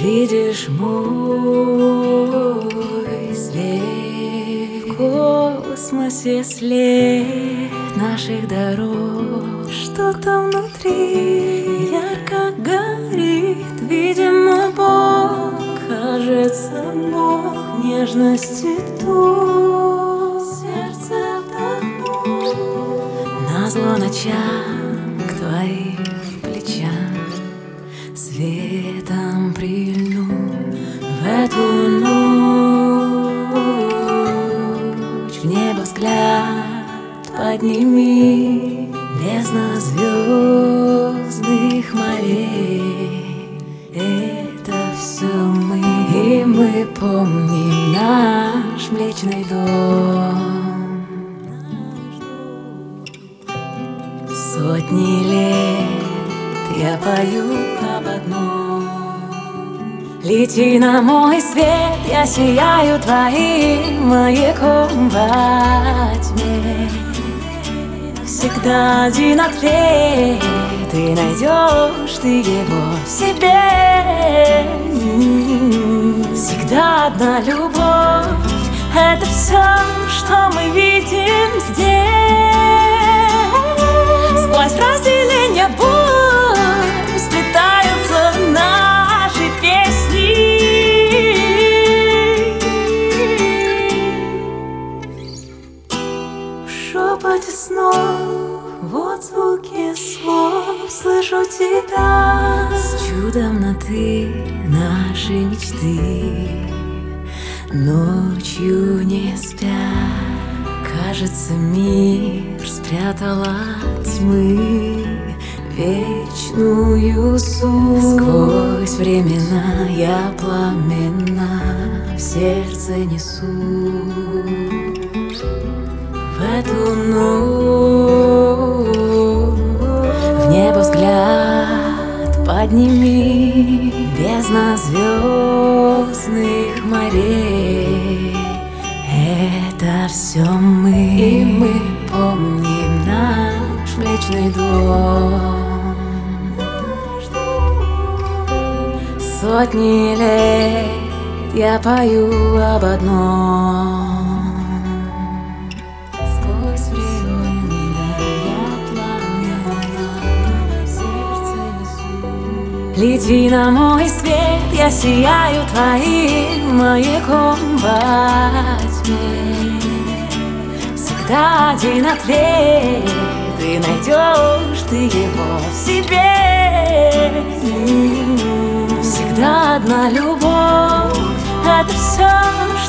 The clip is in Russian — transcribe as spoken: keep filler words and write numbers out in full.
Видишь мой свет в космосе, след наших дорог. Что там внутри ярко горит, видимо, Бог. Кажется, Бог нежности тут Сердце вдохнул. назло ночам к твоим плечам, светом прильну в эту ночь. В небо взгляд подними, бездна звездных морей. Это все мы, и мы помним наш Млечный дом. Сотни лет я пою об одном: лети на мой свет, я сияю твоим маяком во тьме. Всегда один ответ, ты найдешь ты его в себе. Всегда одна любовь, это все, что мы видим здесь. Сквозь разделение боль сплетаются наши песни. В шепоте снов, в отзвуке слов слышу тебя. С чудом на ты наши мечты ночью не спя. Кажется, мир спрятал от тьмы вечную суть. Сквозь времена я пламена в сердце несу. В эту ночь в небо взгляд подними, бездна звездных морей. Это все мы, и мы помним наш Млечный дом. Сотни лет я пою об одном: сквозь времена я пламена в сердце несу. Лети на мой свет, я сияю твоим маяком во тьме. Всегда один ответ, ты найдешь ты его в себе. Всегда одна любовь, это все,